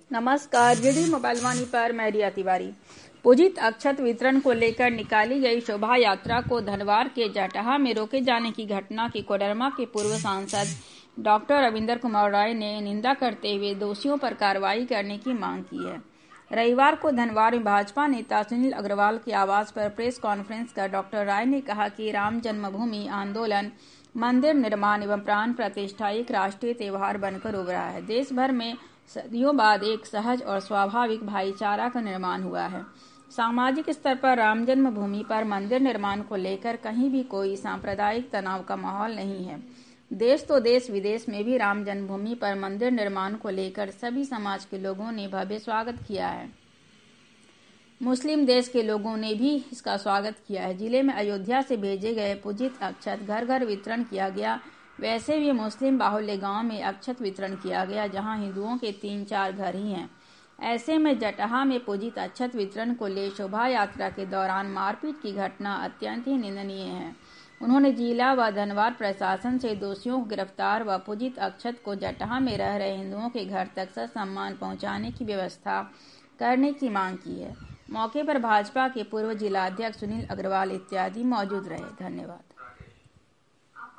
नमस्कार, GD mobile वाणी पर मैं रिया तिवारी। पूजित अक्षत वितरण को लेकर निकाली गई शोभा यात्रा को धनवार के जटहा में रोके जाने की घटना की कोडरमा के पूर्व सांसद डॉक्टर रविंदर कुमार राय ने निंदा करते हुए दोषियों पर कार्रवाई करने की मांग की है। रविवार को धनवार में भाजपा नेता सुनील अग्रवाल के आवास पर प्रेस कॉन्फ्रेंस कर डॉक्टर राय ने कहा कि राम जन्मभूमि आंदोलन मंदिर निर्माण एवं प्राण प्रतिष्ठा एक राष्ट्रीय त्योहार बनकर उभरा है। देश भर में सदियों बाद एक सहज और स्वाभाविक भाईचारा का निर्माण हुआ है। सामाजिक स्तर पर राम जन्मभूमि पर मंदिर निर्माण को लेकर कहीं भी कोई सांप्रदायिक तनाव का माहौल नहीं है। देश तो देश विदेश में भी राम जन्मभूमि पर मंदिर निर्माण को लेकर सभी समाज के लोगों ने भव्य स्वागत किया है। मुस्लिम देश के लोगों ने भी इसका स्वागत किया है। जिले में अयोध्या से भेजे गए पूजित अक्षत घर घर वितरण किया गया। वैसे भी मुस्लिम बाहुल्य गांव में अक्षत वितरण किया गया, जहां हिंदुओं के 3-4 घर ही हैं। ऐसे में जटहा में पूजित अक्षत वितरण को ले शोभा यात्रा के दौरान मारपीट की घटना अत्यंत ही निंदनीय है। उन्होंने जिला व धनवार प्रशासन से दोषियों को गिरफ्तार व पूजित अक्षत को जटहा में रह रहे हिंदुओं के घर तक ससम्मान पहुंचाने की व्यवस्था करने की मांग की है। मौके पर भाजपा के पूर्व जिलाध्यक्ष सुनील अग्रवाल इत्यादि मौजूद रहे। धन्यवाद।